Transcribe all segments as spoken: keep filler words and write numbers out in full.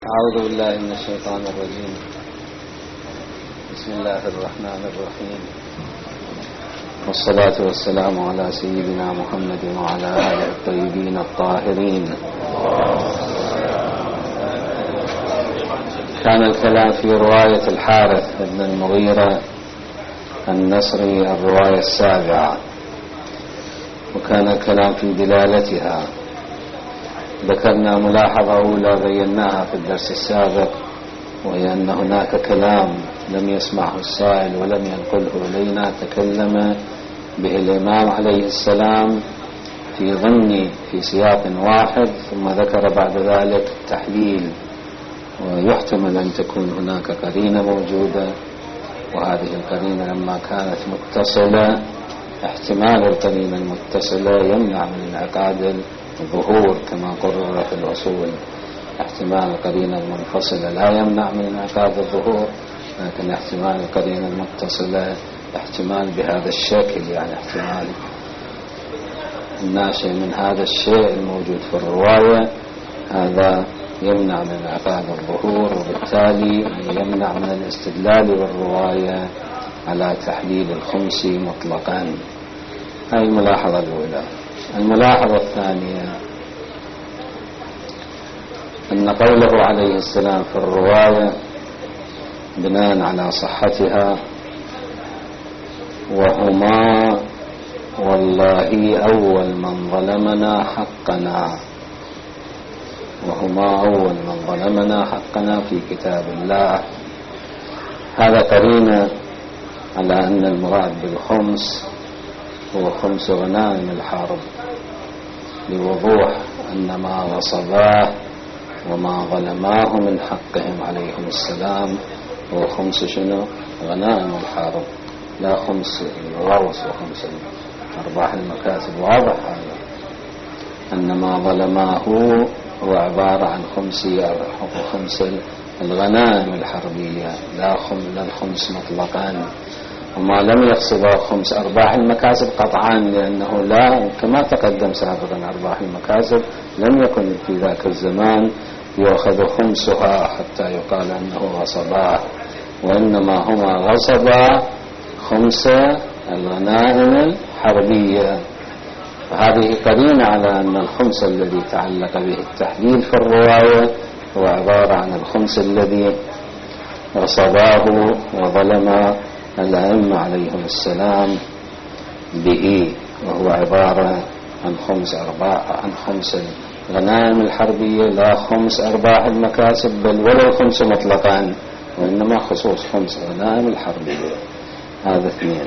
أعوذ بالله من الشيطان الرجيم. بسم الله الرحمن الرحيم، والصلاة والسلام على سيدنا محمد وعلى آله الطيبين الطاهرين. كان الكلام في رواية الحارث بن المغيرة النصري الرواية السابعة، وكان الكلام في دلالتها. ذكرنا ملاحظة أولى بيناها في الدرس السابق، وهي أن هناك كلام لم يسمعه السائل ولم ينقله إلينا تكلم به الإمام عليه السلام في ضمن في سياق واحد، ثم ذكر بعد ذلك التحليل، ويحتمل أن تكون هناك قرينة موجودة، وهذه القرينة لما كانت متصلة احتمال القرينة المتصلة يمنع من انعقاد الظهور كما قرر في الأصول. احتمال القرينة المنفصلة لا يمنع من انعقاد الظهور، لكن احتمال القرينة المتصلة احتمال بهذا الشكل، يعني احتمال الناشئ من هذا الشيء الموجود في الرواية، هذا يمنع من انعقاد الظهور، وبالتالي يمنع من الاستدلال بالرواية على تحليل الخمس مطلقا. هذه الملاحظة الأولى. الملاحظة الثانية أن قوله عليه السلام في الرواية بناء على صحتها: وهما والله أول من ظلمنا حقنا، وهما أول من ظلمنا حقنا في كتاب الله، هذا قرينة على أن المراد بالخمس هو خمس غنائم الحرب، لوضوح أن ما غصباه وما ظلماه من حقهم عليهم السلام هو خمس شنو؟ غنائم الحرب، لا خمس الغوص وخمس أرباح المكاسب. واضح هذا أن ما ظلماه هو عبارة عن خمس خمس الغنائم الحربية، لا الخمس مطلقا. وما لم يقصد خمس أرباح المكاسب قطعا، لأنه لا كما تقدم سابقا أرباح المكاسب لم يكن في ذاك الزمان يأخذ خمسها حتى يقال أنه غصباه، وإنما هما غصبا خمس الغنائم الحربية. فهذه قرينة على أن الخمس الذي تعلق به التحليل في الرواية هو عبارة عن الخمس الذي غصباه وظلم الأئمة عليهم السلام به، وهو عبارة عن خمس أرباح عن خمس الغنائم الحربية، لا خمس أرباح المكاسب بل ولا الخمس مطلقا، وإنما خصوص خمس غنائم الحربية. هذا اثنين.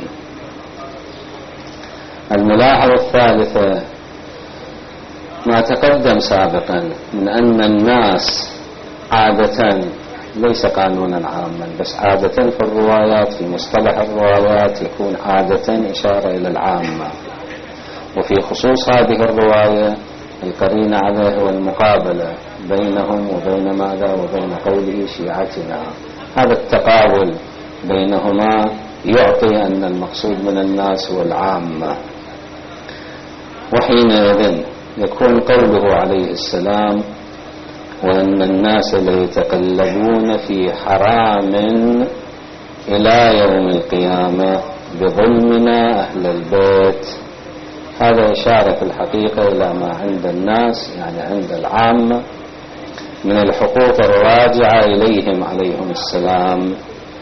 الملاحظة الثالثة ما تقدم سابقا من أن الناس عادة ليس قانونا عاما، بس عادة في الروايات في مصطلح الروايات يكون عادة إشارة إلى العامة، وفي خصوص هذه الرواية القرينة عليه هو المقابلة بينهم وبين ماذا وبين قوله شيعتنا. هذا التقابل بينهما يعطي أن المقصود من الناس هو العامة، وحينئذ يكون قوله عليه السلام: وأن الناس ليتقلبون في حرام إلى يوم القيامة بظلمنا أهل البيت، هذا إشارة في الحقيقة إلى ما عند الناس، يعني عند العامة، من الحقوق الراجعة إليهم عليهم السلام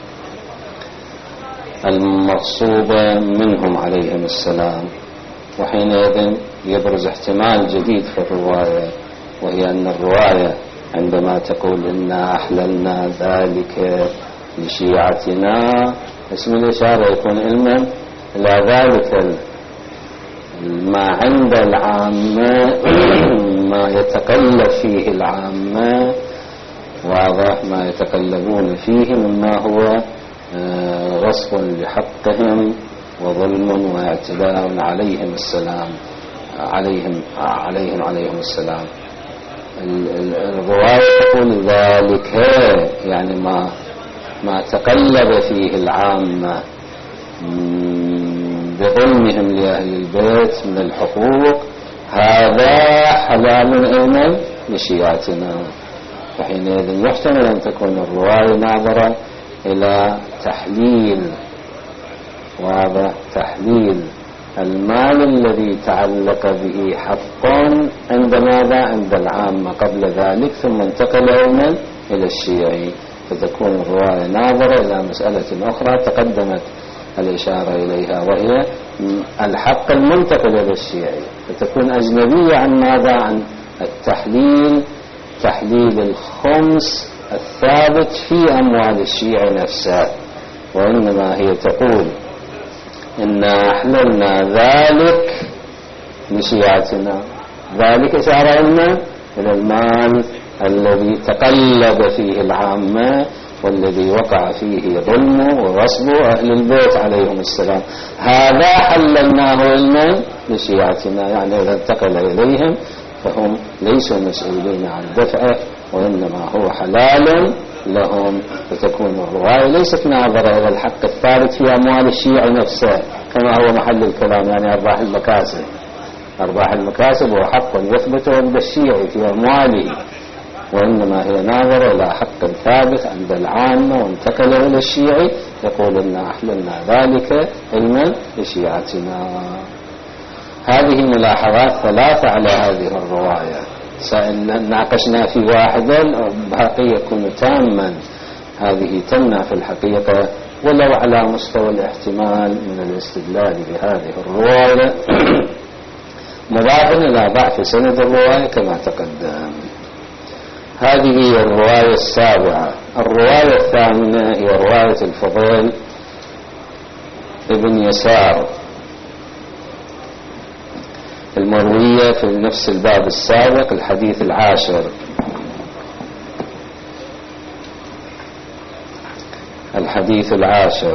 المغصوبة منهم عليهم السلام. وحينئذ يبرز احتمال جديد في الرواية، وهي أن الرواية عندما تقول إنا أحللنا ذلك لشيعتنا، اسم الإشارة يكون علما إلى ذلك ما عند العامة ما يتقلب فيه العامة، واضح ما يتقلبون فيه مما هو غصب لحقهم وظلم واعتداء عليهم السلام عليهم عليهم عليهم السلام. الرواية تقول ذلك، يعني ما ما تقلب فيه العامة بظلمهم لأهل البيت من الحقوق، هذا حلال أيضا لشيعتنا. فحينئذ يحتمل أن تكون الرواية ناظرة إلى تحليل، واضح، تحليل المال الذي تعلق به حق عند ماذا؟ عند العامة قبل ذلك، ثم انتقل إلى إلى الشيعي، فتكون الرواية ناظرة إلى مسألة أخرى تقدمت الإشارة إليها، وهي الحق المنتقل إلى الشيعي، فتكون أجنبية عن ماذا؟ عن التحليل، تحليل الخمس الثابت في أموال الشيعي نفسها، وإنما هي تقول إنا أحللنا ذلك لشيعتنا. ذلك إشارة لنا إلى المال الذي تقلب فيه العامة والذي وقع فيه ظلمه وغصبه أهل البيت عليهم السلام، هذا حللناه علما لشيعتنا، يعني إذا انتقل إليهم فهم ليسوا مسؤولين عن دفعه، وإنما هو حلال لهم. فتكون الرواية ليست ناظرة إلى الحق الثابت في أموال الشيعة نفسها كما هو محل الكلام، يعني أرباح المكاسب. أرباح المكاسب هو حق يثبت عند الشيعي في أمواله، وإنما هي ناظرة إلى حق ثابت عند العامة وانتقل إلى الشيعي، يقول إنا أحللنا ذلك علما لشيعتنا. هذه ملاحظات ثلاثة على هذه الرواية، ناقشنا في واحدة الباقي يكون تاما. هذه تمنع في الحقيقة ولو على مستوى الاحتمال من الاستدلال بهذه الرواية مضافا إلى ضعف سند الرواية كما تقدم. هذه هي الرواية السابعة. الرواية الثامنة هي رواية الفضيل ابن يسار المروية في نفس الباب السابق، الحديث العاشر. الحديث العاشر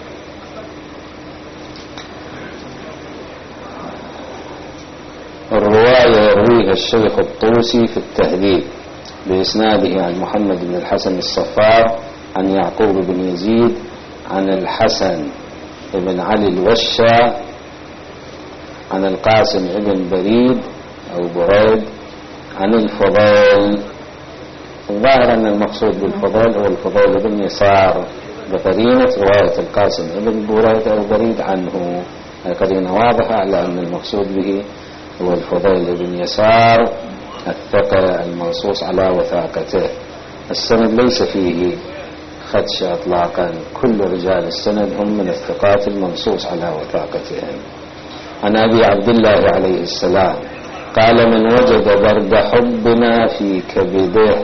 الرواية يرويها الشيخ الطوسي في التهذيب بإسناده عن محمد بن الحسن الصفار عن يعقوب بن يزيد عن الحسن بن علي الوشا عن القاسم بن بريد أو بريد عن الفضيل. الظاهر أن المقصود بالفضيل هو الفضيل بن يسار بقرينة رواية القاسم بن بريد أو بريد عنه، قرينة واضحة على أن المقصود به هو الفضيل بن يسار الثقة المنصوص على وثاقته. السند ليس فيه خدش اطلاقا، كل رجال السند هم من الثقات المنصوص على وثاقتهم. عن أبي عبد الله عليه السلام قال من وجد برد حبنا في كبده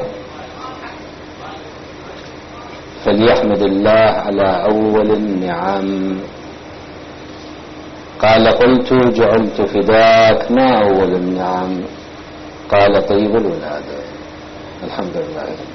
فليحمد الله على أول النعم. قال قلت جعلت فداك ما أول النعم؟ قال طيب الولادة. الحمد لله رب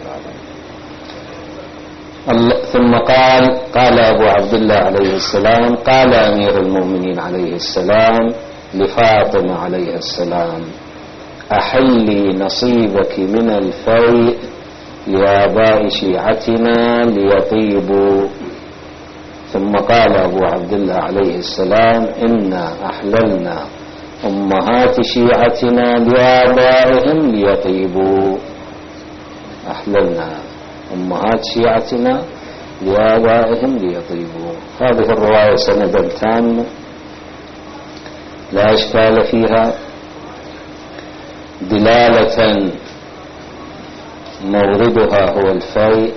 العالمين. ثم قال قال أبو عبد الله عليه السلام قال أمير المؤمنين عليه السلام لفاطمة عليه السلام أحلي نصيبك من الفيء لآباء شيعتنا ليطيبوا. ثم قال أبو عبد الله عليه السلام إنا أحللنا أمهات شيعتنا لآبائهم ليطيبوا. أحللنا أمهات شيعتنا لآبائهم ليطيبوا. هذه الرواية سندا تام لا إشكال فيها، دلالة موردها هو الفيء.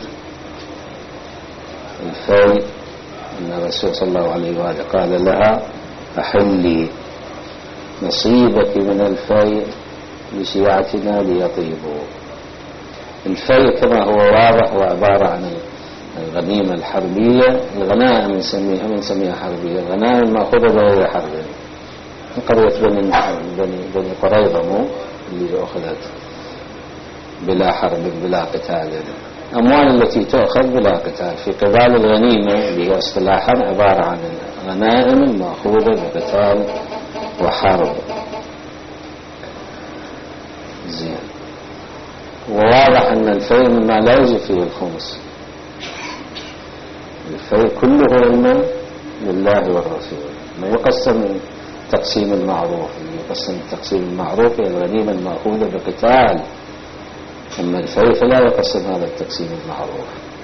الفيء أن الرسول صلى الله عليه وآله قال لها أحلي نصيبك من الفيء لشيعتنا ليطيبوا. الفيء كما هو واضح هو عبارة عن الغنيمة الحربية. الغنائم نسميها نسميها حربية، الغنائم مأخوذة بغير حرب. قرية بني بني قريظة مو اللي أخذت بلا حرب بلا قتال، أموال التي تأخذ بلا قتال. في قبال الغنيمة اللي هي اصطلاحا عبارة عن غنائم مأخوذة بقتال وحرب. زين. وواضح أن الفيء مما لا يجب فيه الخمس. الفيء كله علما لله والرسول، ما يقسم تقسيم المعروف. يقسم التقسيم المعروف هي الغنيمة المأخوذة بقتال أما الفي فلا يقسم هذا التقسيم المعروف.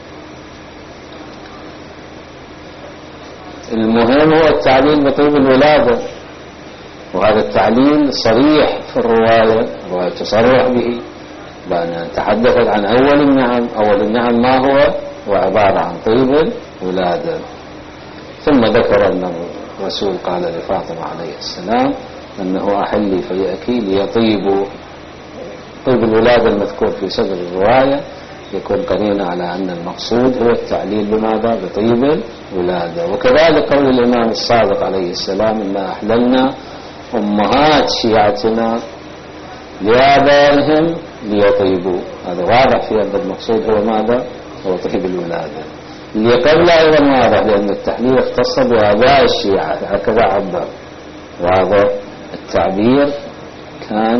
المهم هو التعليل بطيب الولادة، وهذا التعليل صريح في الرواية، الرواية تصرح به بأن تحدثت عن أول النعم. أول النعم ما هو؟ هو عبارة عن طيب الولادة. ثم ذكر أن الرسول قال لفاطمة عليه السلام أنه أحلي فيأك ليطيب. طيب الولادة المذكور في صدر الرواية يكون قرينا على أن المقصود هو التعليل بماذا؟ بطيب الولادة. وكذلك قول الإمام الصادق عليه السلام إنا أحللنا أمهات شيعتنا لآبائهم ليطيبوا. هذا واضح في أن المقصود هو ماذا؟ هو طيب الولادة. اللي قبل أيضا واضح لأن التحليل اختص بآباء الشيعة هكذا عبر، وهذا التعبير كان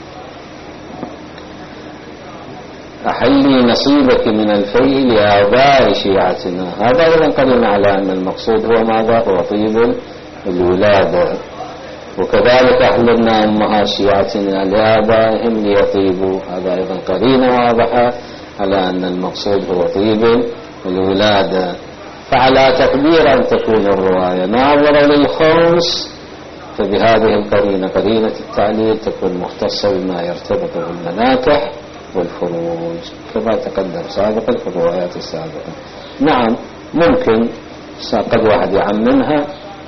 أحلي نصيبك من الفيء لآباء شيعتنا. هذا أيضا قرينا على أن المقصود هو ماذا؟ هو طيب الولادة. وكذلك أحللنا أمهات شيعتنا لآبائهم ليطيبوا. هذا أيضا قرينة واضحة على أن المقصود هو طيب الولادة. فعلى تقدير أن تكون الرواية ناظرة للخمس، فبهذه القرينة قرينة التعليل تكون مختصة بما يرتبط بالمناكح والفروج كما تقدم سابقا في الروايات السابقة. نعم ممكن قد واحد يعممها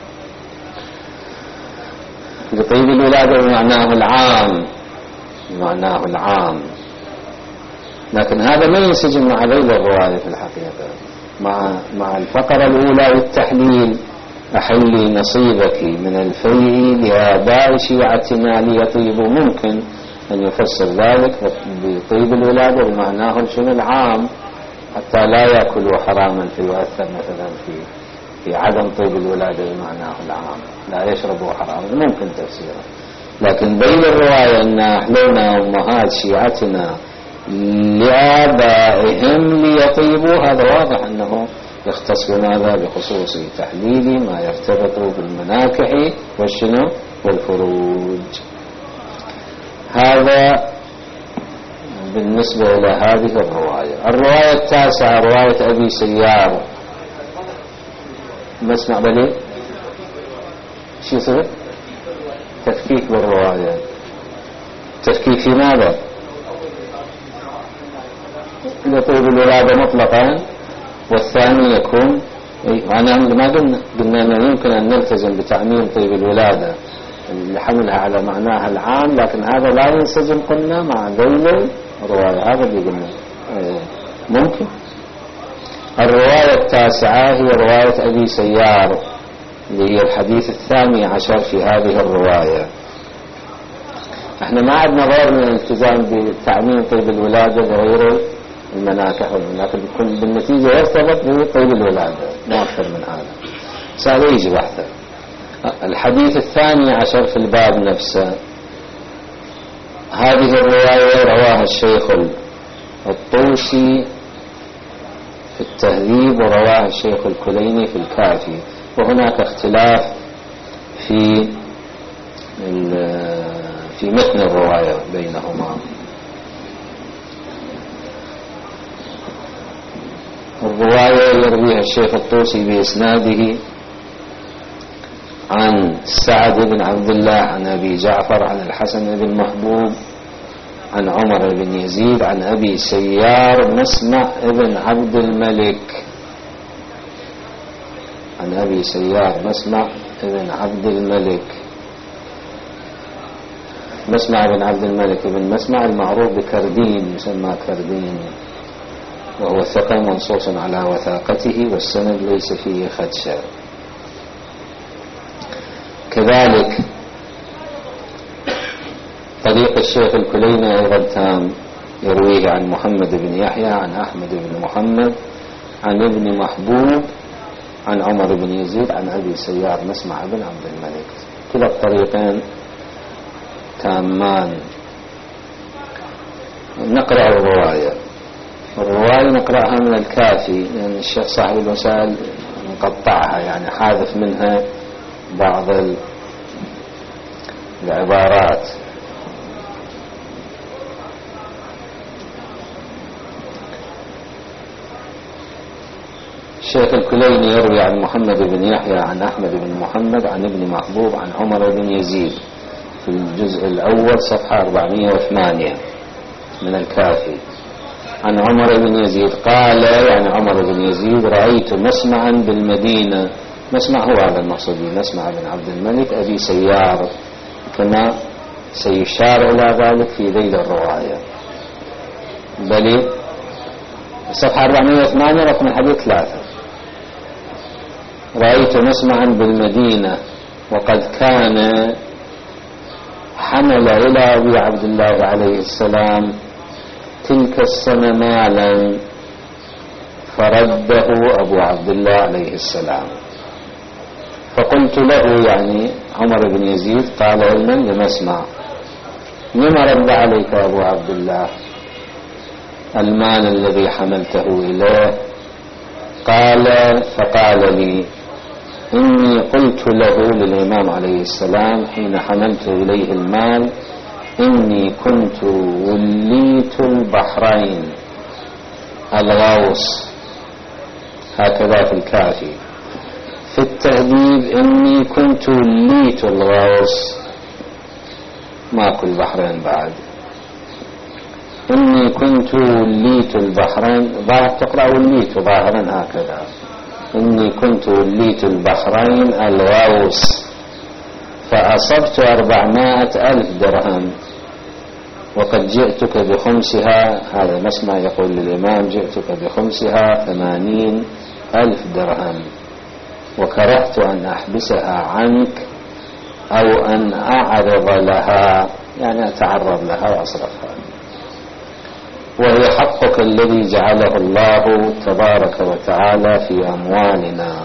لطيب الولادة بمعناه العام بمعناه العام لكن هذا ما ينسجم مع ذيل الرواية في الحقيقة. مع مع الفقرة الأولى والتحليل أحلي نصيبك من الفيء لآباء شيعتنا ليطيبوا، ممكن أن يفسر ذلك بطيب الولادة بمعناه شنو العام، حتى لا يأكلوا حراما فيؤثر مثلا في في عدم طيب الولادة بمعناه العام، لا يشربوا حراما، ممكن تفسيره. لكن بين الرواية أن أحللنا أمهات شيعتنا لآبائهم ليطيبوا، هذا واضح أنه يختص بماذا؟ بخصوص تحليل ما يرتبط بالمناكح والشنو والفروج. هذا بالنسبة إلى هذه الرواية. الرواية التاسعة رواية أبي سيار. ما اسمع بلي شو يصير؟ تفكيك بالرواية. تفكيك في ماذا؟ لطيب الولادة مطلقا، والثاني يكون أنا ما قلنا قلنا أنه يمكن أن نلتزم بتعميم طيب الولادة لحملها على معناها العام، لكن هذا لا ينسجم قلنا مع ذيل الرواية. هذا اللي قلنا ممكن. الرواية التاسعة هي رواية أبي سيار اللي هي الحديث الثاني عشر في هذه الرواية. احنا ما عندنا غير من الالتزام بتعميم طيب الولادة غير المناكح والمناكح بكل بالنتيجة يرتبط بطيب الولادة، ما أكثر من هذا. سأل يجي واحدة. الحديث الثاني عشر في الباب نفسه، هذه الرواية رواها الشيخ الطوسي في التهذيب ورواها الشيخ الكليني في الكافي، وهناك اختلاف في في متن الرواية بينهما. الرواية يرويها الشيخ الطوسي بإسناده عن سعد بن عبد الله عن أبي جعفر عن الحسن بن محبوب عن عمر بن يزيد عن أبي سيار مسمع بن عبد الملك عن أبي سيار مسمع بن عبد الملك. مسمع بن عبد الملك بن مسمع المعروف بكردين، يسمى كردين، وهو ثقة منصوص على وثاقته والسند ليس فيه خدشة. كذلك طريق الشيخ الكليني أيضا تام، يرويه عن محمد بن يحيى عن أحمد بن محمد عن ابن محبوب عن عمر بن يزيد عن أبي سيار مسمع بن عبد الملك. كلا الطريقين تامان. نقرأ الرواية. الرواية نقرأها من الكافي لأن يعني الشيخ صاحب الوسائل مقطعها، يعني حاذف منها بعض العبارات. الشيخ الكليني يروي عن محمد بن يحيى عن أحمد بن محمد عن ابن محبوب عن عمر بن يزيد في الجزء الأول صفحة أربعمائة وثمانية من الكافي عن عمر بن يزيد قال، يعني عمر بن يزيد: رأيت مسمعا بالمدينة. مسمع هو هذا المقصود، مسمع بن عبد الملك أبي سيار، كما سيشار إلى ذلك في ذيل الرواية. بل صفحة أربعمائة وثمانية رقم الحديث ثلاثة. رأيت مسمعا بالمدينة وقد كان حمل إلى أبي عبد الله عليه السلام تلك السنة مالا فرده أبو عبد الله عليه السلام. فقلت له، يعني عمر بن يزيد قال علما لمسمع: لما رد عليك أبو عبد الله المال الذي حملته إليه؟ قال: فقال لي: إني قلت له، للإمام عليه السلام حين حملت إليه المال: إني كنت وليت البحرين الغوص، هكذا في الكافي. في التهذيب: إني كنت وليت الغوص، ماكو البحرين بعد. إني كنت وليت البحرين، تقرأ وليت ظاهرا هكذا. إني كنت وليت البحرين الغوص فأصبت أربعمائة ألف درهم وقد جئتك بخمسها. هذا مسمع يقول للإمام: جئتك بخمسها ثمانين ألف درهم، وكرهت أن أحبسها عنك أو أن أعرض لها، يعني أتعرض لها وأصرفها، وهي حقك الذي جعله الله تبارك وتعالى في أموالنا.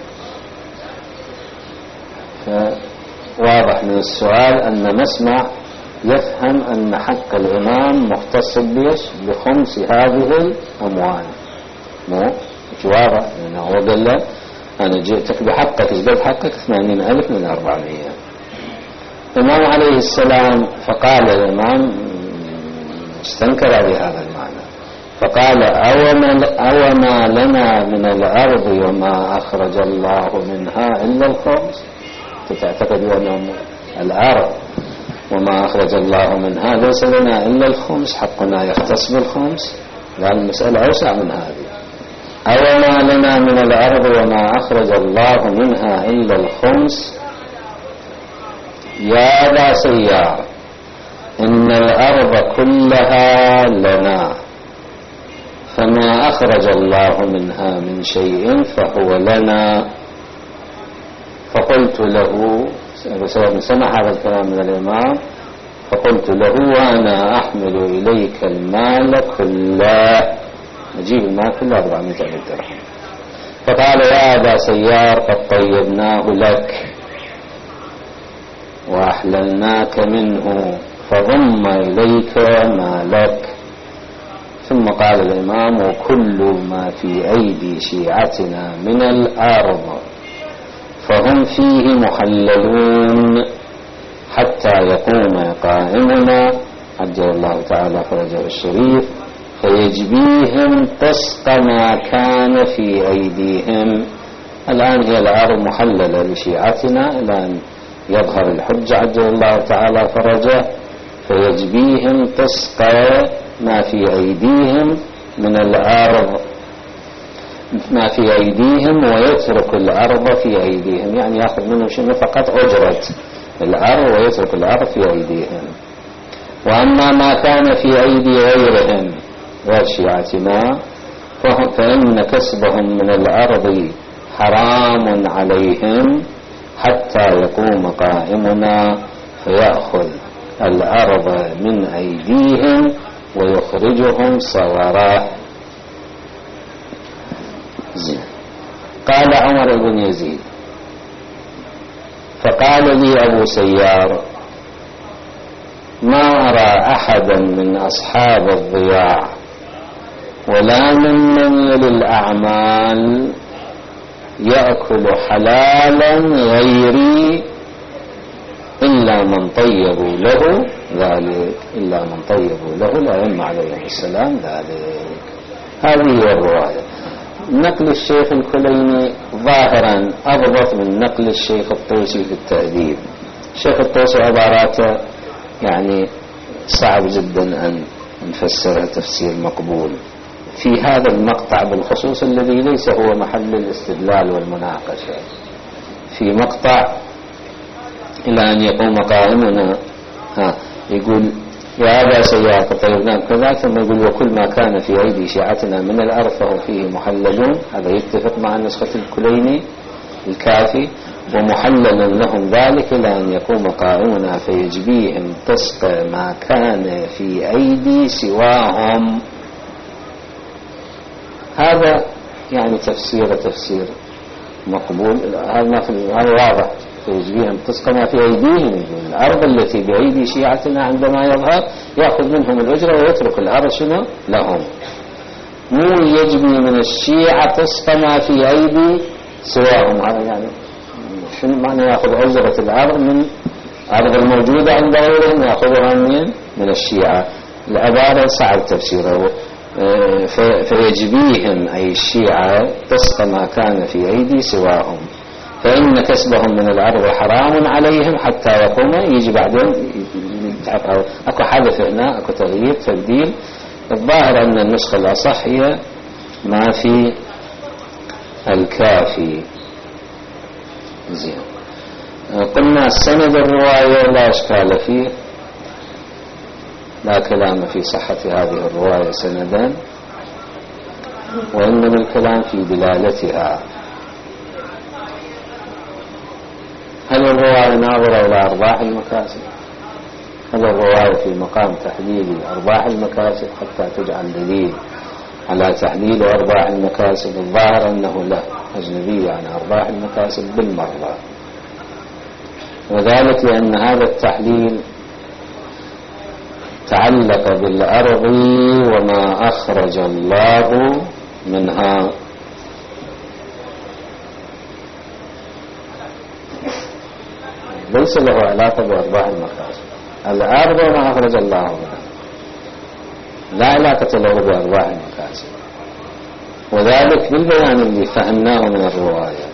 واضح من السؤال أن مسمع يفهم أن حق الإمام مختص بيش بخمس هذه الأموال. مو جوابه، لأنه هو قال له: أنا جئتك بحقك، إزداد حقك ثمانين ألف من أربعمائة. الإمام عليه السلام فقال الإمام استنكر بهذا المعنى، فقال: أوما لنا من الأرض وما أخرج الله منها إلا الخمس؟ تعتقد أن الأرض وما أخرج الله منها ليس لنا إلا الخمس، حقنا يختص بالخمس؟ لأن المسألة أوسع من هذه. أوما لنا من الأرض وما أخرج الله منها إلا الخمس؟ يا أبا سيار، إن الأرض كلها لنا، فما أخرج الله منها من شيء فهو لنا. فقلت له، سمع هذا الكلام من الإمام، فقلت له: وأنا أحمل إليك المال كله، نجيب المال كله أربعمائة ألف درهم. فقال: يا أبا سيار، قد طيبناه لك وأحللناك منه، فضم إليك ما لك. ثم قال الإمام: وكل ما في أيدي شيعتنا من الأرض فهم فيه محللون حتى يقوم قائمنا عجل الله تعالى فرجه الشريف فيجبيهم قسط ما كان في أيديهم. الآن هي الأرض محللة لشيعتنا إلى أن يظهر الحج عجل الله تعالى فرجه، فيجبيهم قسط ما في أيديهم من الأرض، ما في أيديهم، ويترك الأرض في أيديهم، يعني يأخذ منهم شنو؟ فقط أجرة الأرض ويترك الأرض في أيديهم. وأما ما كان في أيدي غيرهم غير شيعتنا فإن كسبهم من الأرض حرام عليهم حتى يقوم قائمنا فيأخذ الأرض من أيديهم ويخرجهم صغرا. قال عمر بن يزيد: فقال لي أبو سيار: ما أرى أحدا من أصحاب الضياع ولا ممن يلي الأعمال يأكل حلالا غيري إلا من طيبوا له ذلك، إلا من طيبوا له الأئمة عليهم السلام ذلك. هذه هي الرواية. نقل الشيخ الكليني ظاهرا أضبط من نقل الشيخ الطوسي في التأديب. الشيخ الطوسي عباراته يعني صعب جدا أن نفسرها تفسير مقبول في هذا المقطع بالخصوص الذي ليس هو محل الاستدلال والمناقشة. في مقطع إلى أن يقوم قائمنا ها يقول يا أبا سيارة طيبنا كذا، ثم يقول وكل ما كان في أيدي شيعتنا من الأرض فهو فيه محللون. هذا يتفق مع نسخة الكليني الكافي. ومحلل لهم ذلك إلى أن يقوم قائمنا فيجبيهم طسق ما كان في أيدي سواهم. هذا يعني تفسير تفسير مقبول. هذا واضح، فيجبيهم طسق ما في أيديهم. الأرض التي بأيدي شيعتنا عندما يظهر يأخذ منهم الأجرة ويترك الأرض شنو لهم. مو يجبي من الشيعة طسق ما في أيدي سواهم. هذا يعني شنو معنى يأخذ أجرة الأرض من الأرض الموجودة عند غيرهم يأخذها من من الشيعة؟ العبارة صعب تفسيره. فيجبيهم أي الشيعة طسق ما كان في أيدي سواهم، فإن كسبهم من الأرض حرام عليهم حتى يقوم. يجي بعدين أكو حدث هنا، أكو تغيير تبديل. الظاهر أن النسخة الأصح هي ما في الكافي. زين. قلنا سند الرواية لا إشكال فيه، لا كلام في صحة هذه الرواية سندا، وإنما الكلام في دلالتها. هل الرواية ناظرة إلى أرباح المكاسب؟ هل الرواية في مقام تحليل أرباح المكاسب حتى تجعل دليل على تحليل أرباح المكاسب؟ الظاهر أنه لا، أجنبية عن أرباح المكاسب بالمرة، وذلك لأن هذا التحليل تعلق بالأرض وما أخرج الله منها. ليس له علاقة بأرباح المكاسب. الأرض وما أخرج الله منها لا علاقة له بأرباح المكاسب، وذلك بالبيان اللي فهمناه من الرواية.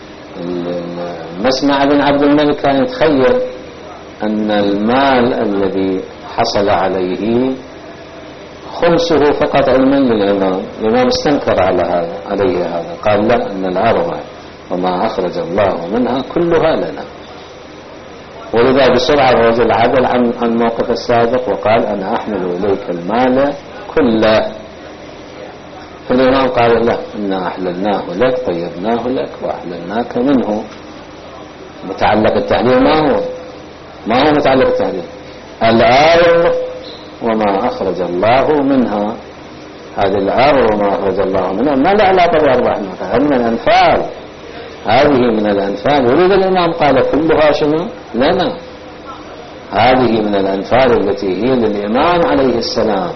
مسمع بن عبد الملك كان يتخيل أن المال الذي حصل عليه خمسه فقط علما للإمام. الإمام استنكر على هذا عليه هذا، قال لا، أن الأرض وما أخرج الله منها كلها لنا. ولذا بسرعة الرجل عدل عن عن موقف السابق وقال أنا أحمل إليك المال كله. فالإمام قال لا، إنا أحللناه لك طيبناه لك وأحللناك منه. متعلق التحليل ما هو ما هو متعلق التحليل الأرض وما أخرج الله منها. هذه الأرض وما أخرج الله منها ما لا علاقة بأرباح المكاسب، هذه من الأنفال، هذه من الأنفال. ولذا الإمام قال كلها شنو لنا. هذه من الأنفال التي هي للإمام عليه السلام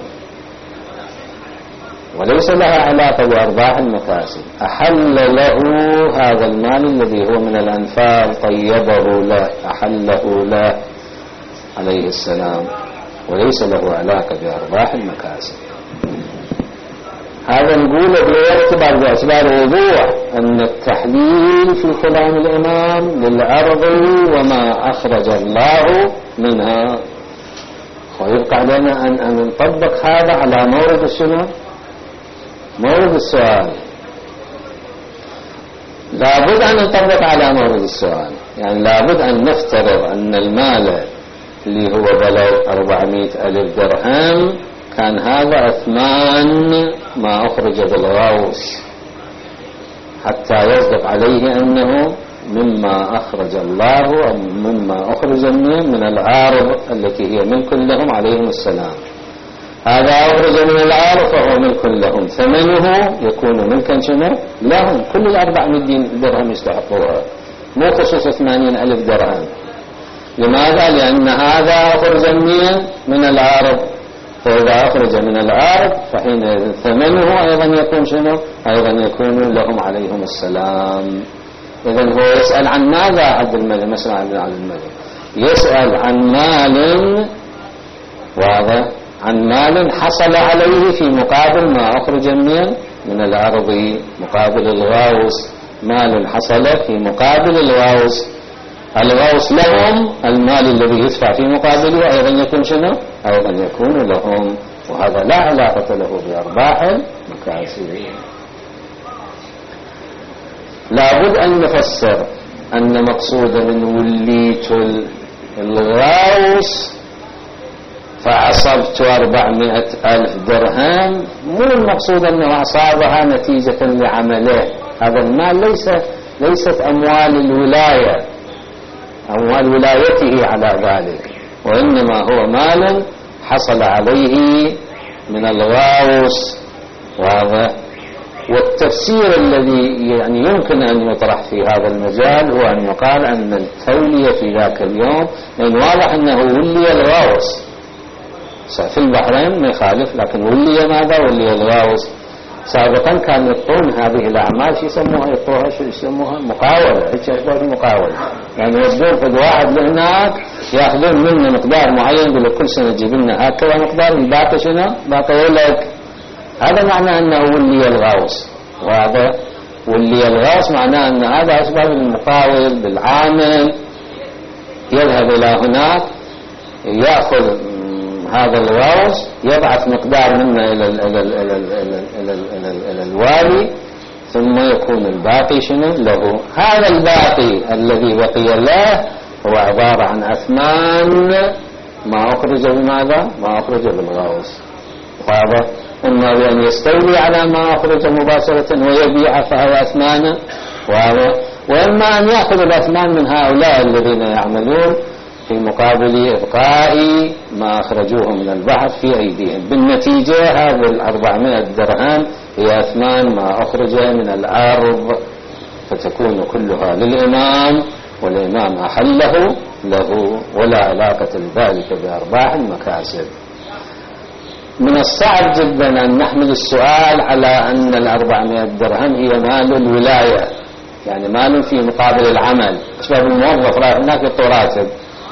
وليس لها علاقة بأرباح المكاسب. أحل له هذا المال الذي هو من الأنفال، طيبه له، أحله له عليه السلام، وليس له علاقة بأرباح المكاسب. هذا نقوله باعتبار باعتبار وضوح أن التحليل في كلام الإمام للأرض وما أخرج الله منها. ويبقى علينا أن أن نطبق هذا على مورد الشنو؟ مورد السؤال. لابد أن نطبق على مورد السؤال، يعني لابد أن نفترض أن المال اللي هو بلغ أربعمائة ألف درهم كان هذا أثمان ما أخرج بالغوث، حتى يصدق عليه أنه مما أخرج الله أو مما أخرج من العارض التي هي ملك لهم عليهم السلام. هذا أخرج من العارض فهو ملك لهم، ثمنه يكون ملكا شنو لهم. كل الأربعمائة درهم يستحقوها، مو خصوص ثمانين ألف درهم. لماذا؟ لأن هذا أخرج من العارض، فإذا أخرج من العارض فحين ثمنه أيضا يكون شنو؟ أيضا يكون لهم عليهم السلام. إذن هو يسأل عن ماذا عبد الملك؟ مسمع عبد الملك يسأل عن مال واضح، عن مال حصل عليه في مقابل ما أخرج من من الأرض مقابل الغوص، مال حصل في مقابل الغوص، الغوص لهم، المال الذي يدفع في مقابله أيضا يكون شنو؟ أيضا يكون لهم، وهذا لا علاقة له بأرباح المكاسب. لابد أن نفسر أن مقصود من وليت الغوص فعصبت أربعمائة ألف درهم، مو المقصود أنه أصابها نتيجة لعمله، هذا المال ليس ليست أموال الولاية، أموال ولايته على ذلك، وإنما هو مال حصل عليه من الغوص. وهذا والتفسير الذي يعني يمكن أن يطرح في هذا المجال هو أن يقال أن التولية في ذاك اليوم، لأن واضح أنه ولي الغوص في البحرين ما يخالف، لكن ولي ماذا؟ ولي الغوص. سابقا كانوا يعطون هذه الأعمال شو يسموها؟ يعطوها شو يسموها؟ مقاولة، ايش يسموها؟ مقاولة، يعني يودون خذ واحد لهناك ياخذون منه مقدار معين، يقول كل سنة جيب لنا هكذا مقدار، الباقي شنو؟ باقي لك. هذا معنى أنه ولي الغوص، وهذا ولي الغوص معناه أن هذا أشبه بالمقاول بالعامل، يذهب إلى هناك يأخذ هذا الغوص، يبعث مقدار منه إلى ال إلى ال إلى ال إلى ال إلى ال إلى, ال إلى الوالي، ثم يكون الباقي شنو له. هذا الباقي الذي بقي له هو عبارة عن أثمان ما أخرج بماذا؟ ما أخرج بالغوص. واضح؟ إما بأن يستولي على ما أخرج مباشرة ويبيع فهو أثمانه، وإما أن يأخذ الأثمان من هؤلاء الذين يعملون في مقابل إبقاء ما أخرجوه من البحر في أيديهم. بالنتيجة هذه الأربعمائة درهم هي أثمان ما أخرج من الأرض، فتكون كلها للإمام، والإمام أحله له، ولا علاقة لذلك بأرباح المكاسب. من الصعب جدا أن نحمل السؤال على أن الأربعمائة درهم هي مال الولاية، يعني مال في مقابل العمل، أشبه الموظف هناك الراتب،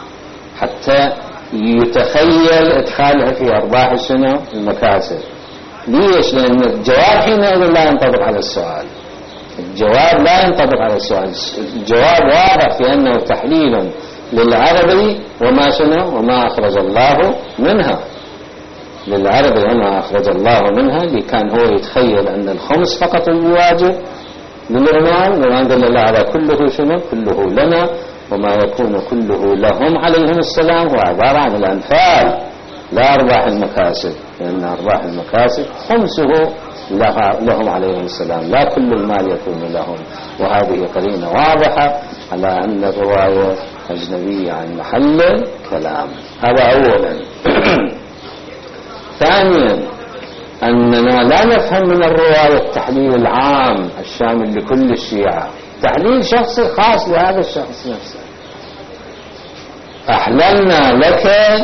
حتى يتخيل إدخالها في أرباح السنة المكاسب. ليش؟ لأن الجواب حينئذ لا ينطبق على السؤال، الجواب لا ينطبق على السؤال، الجواب واضح في أنه تحليل للعرب وما شنو وما أخرج الله منها، للعرب وما أخرج الله منها، اللي كان هو يتخيل أن الخمس فقط الواجب للإمام، وما قال الله على كله شنو كله لنا، وما يكون كله لهم عليهم السلام هو عبارة عن الأنفال لا أرباح المكاسب، لأن أرباح المكاسب خمسه لهم عليهم السلام، لا كل المال يكون لهم. وهذه قرينة واضحة على أن الرواية أجنبية عن محل الكلام. هذا أولا. ثانيا أننا لا نفهم من الرواية التحليل العام الشامل لكل الشيعة، تحليل شخصي خاص لهذا الشخص نفسه. أحللنا لك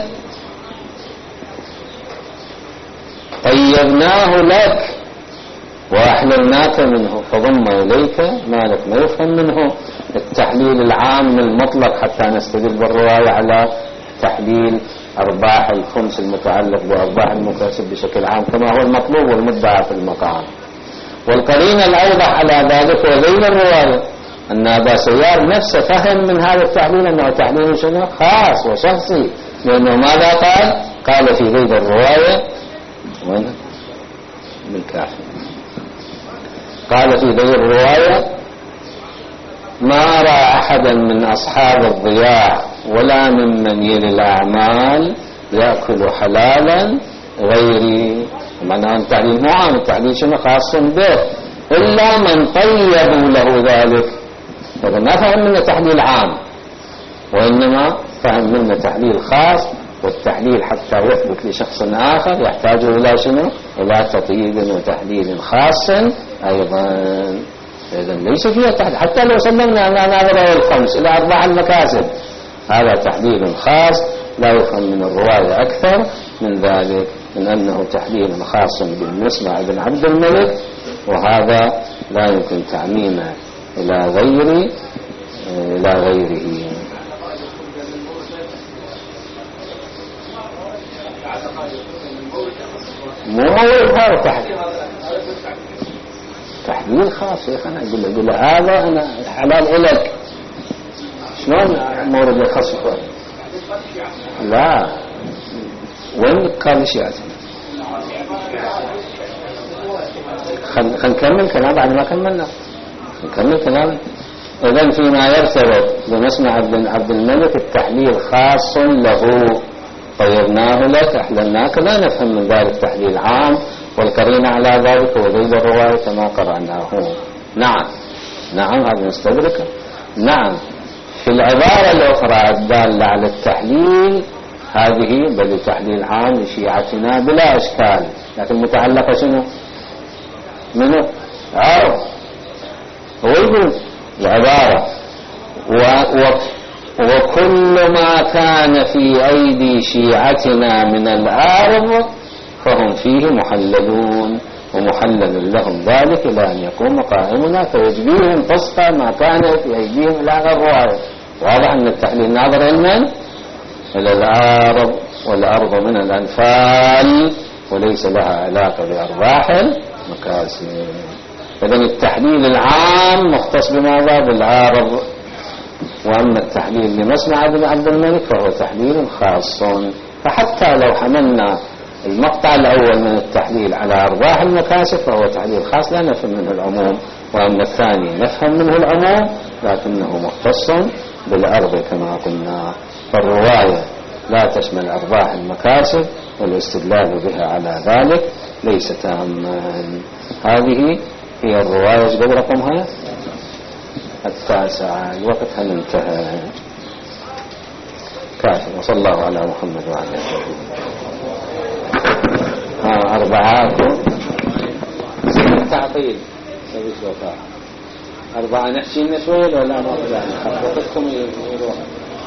طيبناه لك وأحللناك منه فضم إليك مالك. ما يفهم منه التحليل العام المطلق حتى نستدل بالرواية على تحليل أرباح الخمس المتعلق بأرباح المكاسب بشكل عام كما هو المطلوب والمدعى في المقام. والقرينة الأوضح على ذلك وذيل الرواية أن أبا سيار نفسه فهم من هذا التحليل أنه تحليل شنو خاص وشخصي، لأنه ماذا قال؟ قال في ذيل الرواية وين بالكافي، قال في ذيل الرواية ما رأى أحدا من أصحاب الضياع ولا ممن يلي الأعمال يأكل حلالا غيري، معناه التحليل مو عام، التحليل شنو خاص به، إلا من طيبوا له ذلك. هذا ما فهم منه تحليل عام، وإنما فهم منه تحليل خاص، والتحليل حتى يثبت لشخص آخر يحتاج إلى شنو؟ إلى تطيب وتحليل خاص أيضا. إذا ليس فيها تحليل، حتى لو سلمنا أن نظره الخمس إلى أرباح المكاسب هذا تحليل خاص لا يفهم من الرواية أكثر من ذلك، من أنه تحليل خاص بالنسبة ابن عبد الملك، وهذا لا يمكن تعميمه إلى غير إلى غيره. مو مورد هذا تحليل تحليل خاص يا أخي. أنا أقول له, أقول له هذا أنا حلال إلك، شلون مورد الخاص؟ لا، وين قال شيئاتنا؟ خل خل نكمل كلام بعد ما كملنا، نكمل كلام. إذن فيما يرتبط بمسمع عبد الملك التحليل خاص له، طيبناه لك أحللناك، لا نفهم من ذلك تحليل عام، والقرينة على ذلك ودليل الرواية كما قرأناه. نعم نعم هذا نستدركه. نعم في العبارة الأخرى الدالة على التحليل هذه بل تحليل عام لشيعتنا بلا إشكال، لكن متعلقة شنو؟ منه عرض. هو يقول العبارة و... و... وكل ما كان في أيدي شيعتنا من العارض فهم فيه محللون، ومحلل لهم ذلك إلى أن يقوم قائمنا فيجبيهم فسخ ما كان في أيديهم إلى الرواية. واضح أن التحليل ناظر إلى إلى العارض، والأرض من الأنفال وليس لها علاقة بأرباح المكاسب. إذن التحليل العام مختص بماذا؟ بالعارض، وأما التحليل لمسمع عبد الملك فهو تحليل خاص. فحتى لو حملنا المقطع الأول من التحليل على أرباح المكاسب فهو تحليل خاص لا نفهم منه العموم، وأما الثاني نفهم منه العموم لكنه مختص بالأرض كما قلنا. فالرواية لا تشمل أرباح المكاسب، والاستدلال بها على ذلك ليس تاما. هذه هي الرواية. قد رقمها التاسعة، الوقت هل انتهى؟ كافر. وصلى الله على محمد وعلى آله. ها أربعة تعطيل أربعة نحشي نشوي ولا ما وقتكم يروح.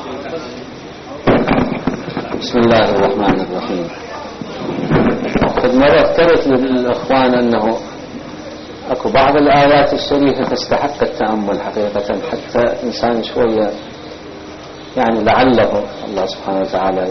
بسم الله الرحمن الرحيم. قد مرة ذكرت للإخوان أنه أكو بعض الآيات الشريفة تستحق التأمل حقيقة، حتى إنسان شوية يعني لعله الله سبحانه وتعالى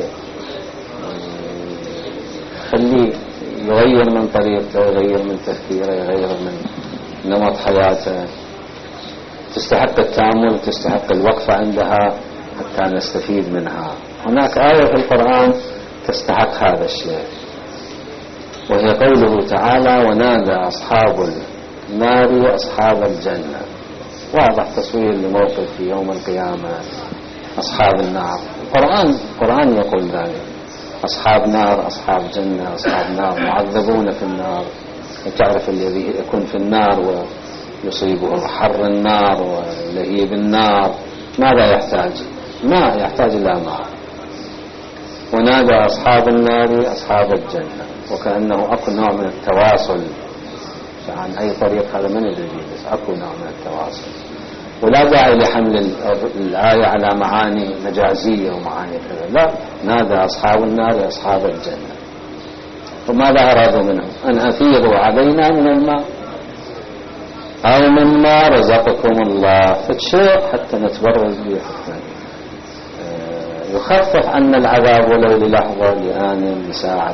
يخليه يغير من طريقته، يغير من تفكيره، يغير من نمط حياته. تستحق التأمل وتستحق الوقفة عندها حتى نستفيد منها. هناك آية في القرآن تستحق هذا الشيء، وهي قوله تعالى: ونادى أصحاب النار أصحاب الجنة. واضح تصوير لموقف في يوم القيامة أصحاب النار. القرآن القرآن يقول ذلك: أصحاب نار أصحاب جنة. أصحاب نار معذبون في النار، وتعرف الذي يكون في النار ويصيبه حر النار ولهيب النار ماذا يحتاج؟ ماء، يحتاج إلى ماء. ونادى أصحاب النار أصحاب الجنة، وكأنه أكو نوع من التواصل عن أي طريق، هذا من يدري، بس أكو نوع من التواصل. ولا داعي لحمل الآية على معاني مجازية ومعاني كذا، لا، نادى أصحاب النار أصحاب الجنة. وماذا أرادوا منهم؟ أن أفيضوا علينا من الماء أو مما رزقكم الله، فشيء حتى نتبرز به، حتى يخفف عنا العذاب ولو للحظة لآن لساعة.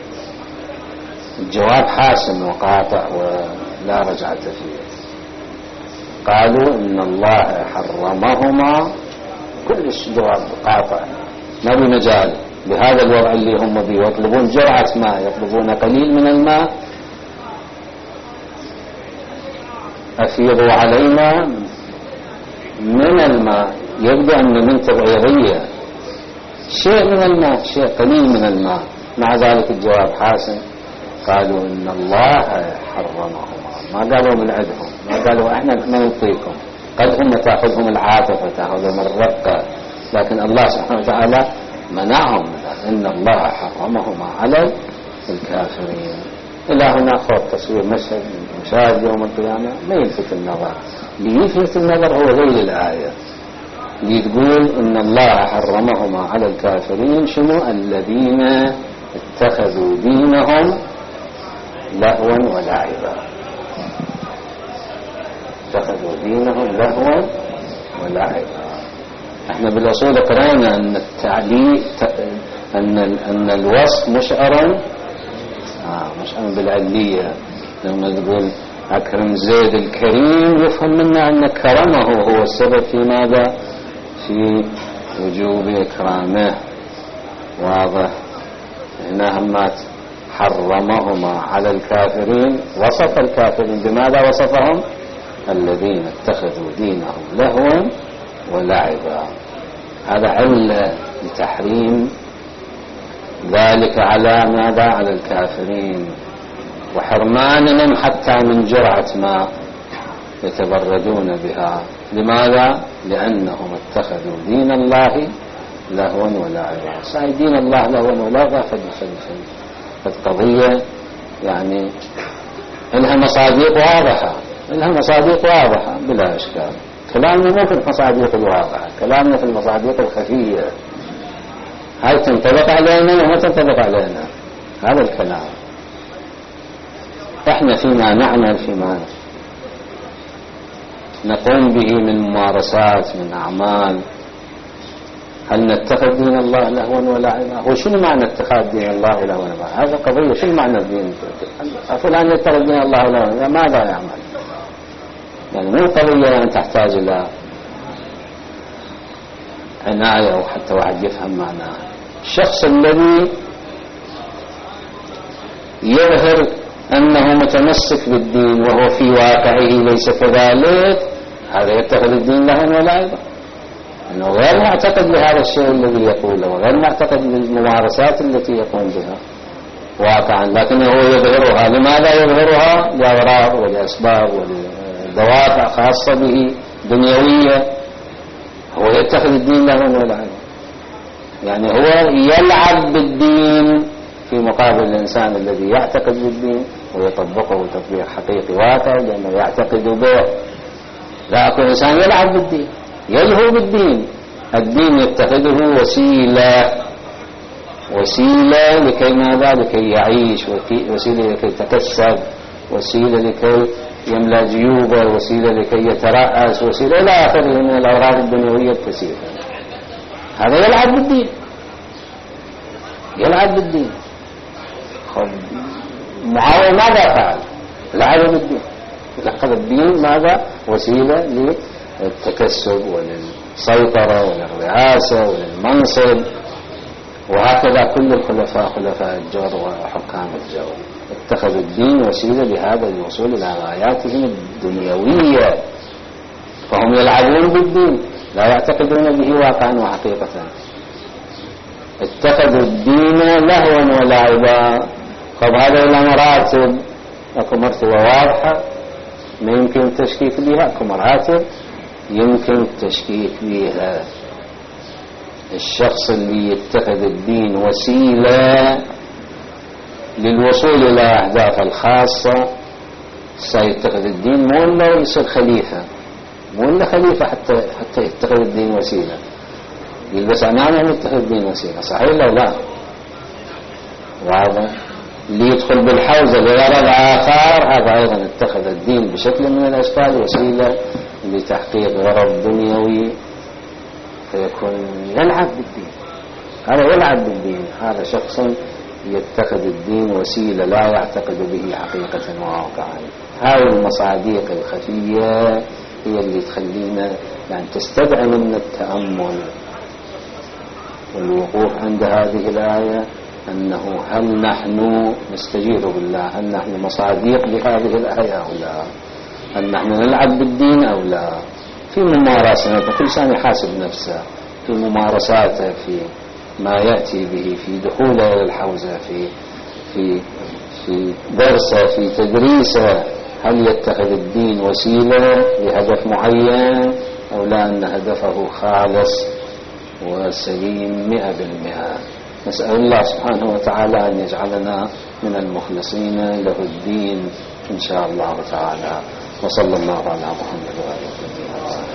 الجواب حاسم وقاطع ولا رجعة فيه. قالوا إن الله حرمهما، كل جواب قاطع ما بمجال بهذا الوضع اللي هم به. يطلبون جرعة ماء، يطلبون قليل من الماء. أفيضوا علينا من الماء، يبدو أن من تبعيضية، شيء من الماء، شيء قليل من الماء. مع ذلك الجواب حاسم. قالوا إن الله حرمهما، ما قالوا من عندهم، ما قالوا احنا ما نعطيكم. قد هم تأخذهم العاطفة، تأخذهم الرقة، لكن الله سبحانه وتعالى منعهم. إن الله حرمهما على الكافرين. إلى هنا خط تصوير مشهد مشاهد يوم القيامة ما يلفت النظر. اللي يلفت النظر هو ذيل الآية اللي تقول إن الله حرمهما على الكافرين. شنو؟ الذين اتخذوا دينهم لهوا ولعبا. اتخذوا دينهم لهوا ولعبا. احنا بالاصول قرأنا ان التعليق ان ان الوصف مشعر آه مشعر بالعلية. لما تقول أكرم زيد الكريم يفهم منا أن كرمه هو السبب في ماذا؟ في وجوب إكرامه. واضح؟ هنا همات حرمهما على الكافرين، وصف الكافرين بماذا وصفهم؟ الذين اتخذوا دينهم لهوا ولعبا. هذا علة لتحريم ذلك على ماذا؟ على الكافرين، وحرمانهم حتى من جرعة ماء يتبردون بها. لماذا؟ لأنهم اتخذوا دين الله لهوا ولعبا. صحيح دين الله لهوا ولعبا فالقضية يعني إنها مصادق واضحة، إنها مصادق واضحة بلا إشكال. كلامنا مو في المصادق الواضحة، كلامنا في المصادق الخفية، هل تنطبق علينا وما تنطبق علينا. هذا الكلام احنا فيما نعمل، فيما نقوم به من ممارسات، من أعمال، هل نتخذ دين الله لهوا ولعبا؟ وشنو معنى اتخاذ دين الله لهوا ولعبا؟ هذا قضية. شنو معنى الدين؟ فلان يتخذ دين الله لهوا ولعبا، ماذا يعمل؟ يعني مو قضية أن تحتاج إلى عناية أو حتى واحد يفهم معناها. الشخص الذي يظهر أنه متمسك بالدين وهو في واقعه ليس كذلك، هذا يتخذ الدين لهوا ولعبا، أنه غير معتقد لهذا الشيء الذي يقوله، وغير معتقد للممارسات التي يقوم بها واقعا، لكنه هو يظهرها. لماذا يظهرها؟ لأغراض ولأسباب ولدوافع خاصة به دنيوية. هو يتخذ الدين لهوا ولعبا، يعني هو يلعب بالدين في مقابل الإنسان الذي يعتقد بالدين ويطبقه تطبيق حقيقي واقع، لأنه يعتقد به. لا أكون إنسان يلعب بالدين، يلهو بالدين. الدين يتخذه وسيلة، وسيلة لكي ماذا؟ لكي يعيش، وسيلة لكي يتكسب، وسيلة لكي يملأ جيوبه، وسيلة لكي يترأس، وسيلة إلى آخره من الأغراض الدنيوية الكثيرة. هذا يلعب بالدين، يلعب بالدين. معاوية ماذا فعل؟ لعب بالدين، لقد الدين ماذا؟ وسيلة للتكسب وللسيطرة وللرئاسة وللمنصب. وهكذا كل الخلفاء، خلفاء الجور وحكام الجور، اتخذوا الدين وسيلة لهذا الوصول إلى غاياتهم الدنيوية، فهم يلعبون بالدين، لا يعتقدون به واقعا وحقيقة. اتخذوا الدين لهوا ولعبا. طب هذا إلى مراتب، اكو مرتبة واضحة ما يمكن التشكيك بها، اكو مراتب يمكن التشكيك بها. الشخص اللي يتخذ الدين وسيلة للوصول إلى أهدافه الخاصة سيتخذ الدين مو إلا يصير خليفة، مو إلا خليفة حتى حتى يتخذ الدين وسيلة، يلبس عمامة يتخذ الدين وسيلة. صحيح لو لا؟ واضح. اللي يدخل بالحوزة لغرض آخر هذا أيضا اتخذ الدين بشكل من الأشكال وسيلة لتحقيق غرض دنيوي، فيكون يلعب بالدين. هذا يلعب بالدين، هذا شخص يتخذ الدين وسيلة لا يعتقد به حقيقة وواقعا. هذه المصادق الخفية هي اللي تخلينا يعني تستدعي منا التأمل والوقوف عند هذه الآية، أنه هل نحن نستجير بالله؟ هل نحن مصادق لهذه الآية أو لا؟ هل نحن نلعب بالدين أو لا؟ في ممارساتنا، كل إنسان يحاسب نفسه في ممارساته، في ما يأتي به، في دخوله إلى الحوزة، في في في درسه، في تدريسه، هل يتخذ الدين وسيلة لهدف معين أو لا، أن هدفه خالص وسليم مئة بالمئة. نسأل الله سبحانه وتعالى أن يجعلنا من المخلصين له الدين إن شاء الله تعالى. وصلى الله على محمد وآله وسلم.